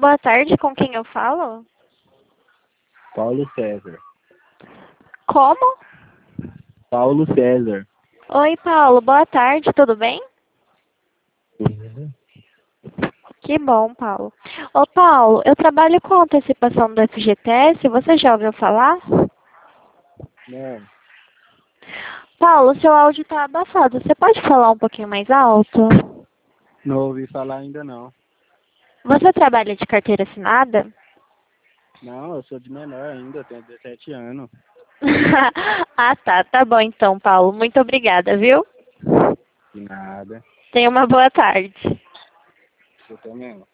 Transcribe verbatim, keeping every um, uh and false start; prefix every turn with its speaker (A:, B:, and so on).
A: boa tarde, com quem eu falo?
B: Paulo César.
A: Como?
B: Paulo César.
A: Oi, Paulo, boa tarde, tudo bem?
B: Tudo?
A: Que bom, Paulo. Ô, Paulo, eu trabalho com antecipação do F G T S, você já ouviu falar?
B: Não,
A: Paulo, seu áudio tá abafado, você pode falar um pouquinho mais alto?
B: não ouvi falar ainda não.
A: Você trabalha de carteira assinada?
B: Não, eu sou de menor ainda, eu tenho dezessete anos.
A: Ah, tá, tá bom então, Paulo. Muito obrigada, viu?
B: De nada.
A: Tenha uma boa tarde.
B: Eu também.